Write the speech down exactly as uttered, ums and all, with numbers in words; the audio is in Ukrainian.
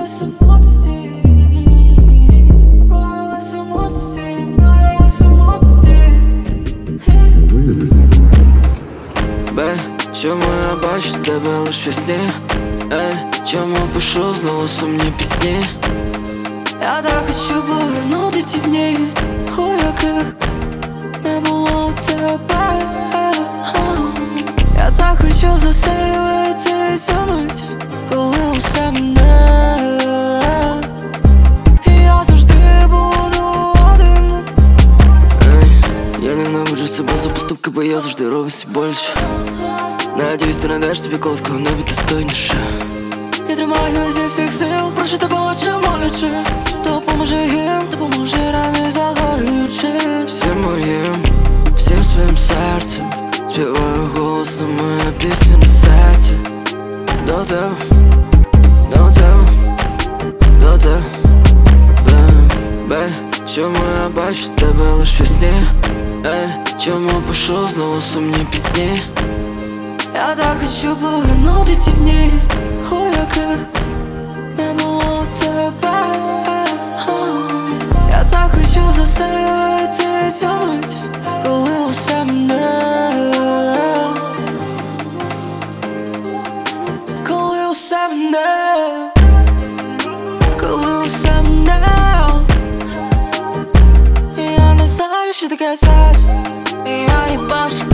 Чому я бачу тебе лиш в сні? Ей, чому пишу знову сумні пісні? Я так хочу повернути ті дні, у яких не було тебе. Я так хочу засейвити цю мить, коли усе мене. І я завжди буду один. Ей, я ненавиджу себе за поступки, бо я завжди роблю все боляче. Надіюсь, ти знайдеш собі колись кого-небудь достойніше. І тримаю зі всіх сил, прошу тебе очі молячи. Допоможи їм, допоможи рани загоюючи. Всім моїм, всім своїм серцем співаю голосно моя пісня на серці. До тебе, до тебе, до тебе, бей, бей. Чому я бачу тебе лиш в сні? Ей, чому пишу знову сумні пісні? Я так хочу повернути ті дні, у яких не було тебе. Я так хочу засейвити цю мить, коли усе мене. Коли усе мене. Коли усе мене. І я не знаю, що таке сад. І я їбашу